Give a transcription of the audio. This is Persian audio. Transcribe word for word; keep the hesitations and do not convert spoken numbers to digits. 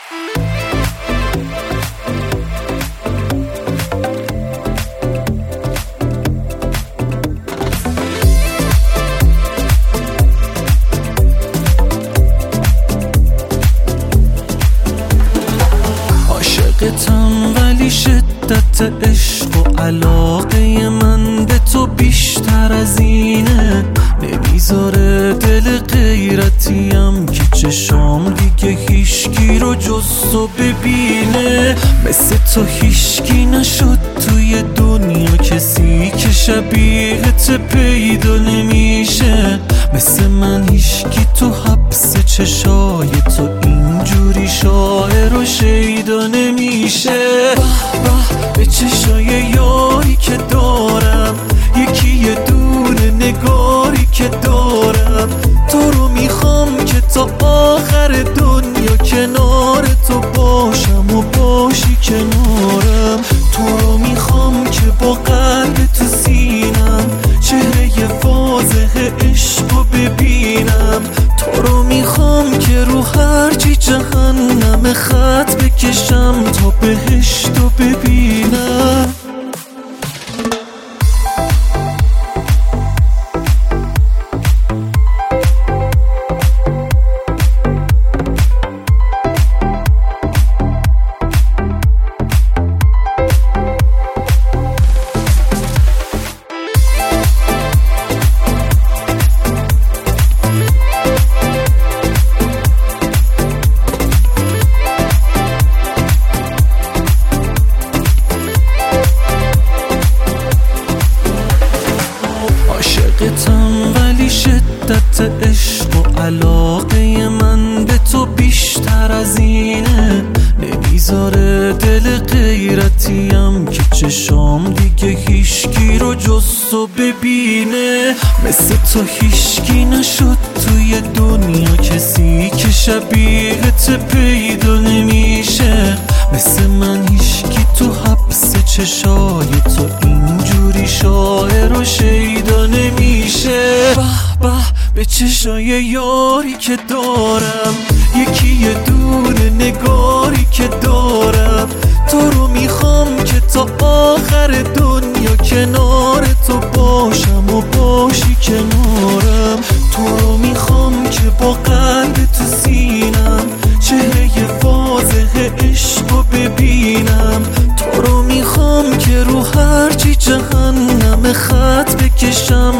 عاشقتم ولی شدت عشق و علاقه من به تو بیشتر از اینه، نمیذاره دل غیرتیم که چشام دیگه هیشکی رو جز تو ببینه. مثل تو هیشکی نشد توی دنیا، کسی که شبیهت پیدا نمیشه. مثل من هیشکی تو حبس چشای تو اینجوری شاعر و شیدا نمیشه. به به به چشای یاری که دارم، یکی یه دونه نگاری که دارم. تو رو میخوام که تا آخر دنیا کنار تو باشم و باشی کنارم. تو رو میخوام که با قلب تو سینم چهره واضح عشق رو ببینم. تو رو میخوام که رو هرچی جهنم خط بکشم تا بهشت رو ببینم. عاشقتم ولی شدت عشق و علاقه من به تو بیشتر از اینه، نمیذاره دل غیرتیم که چشام دیگه هیشکی رو جز تو ببینه. مثل تو هیشکی نشد توی دنیا، کسی که شبیهت پیدا نمیشه. مثل من هیشکی تو حبس چشای تو اینجوری شاعر و شیدا نمیشه. به به به چشای یاری که دارم، یکی یه دونه نگاری که دارم. تو رو میخوام که تا آخر دنیا کنار تو باشم و باشی کنارم. تو رو میخوام که با قلب تو سینم چهره واضح عشق رو ببینم. تو رو میخوام که رو هرچی جهنم خط بکشم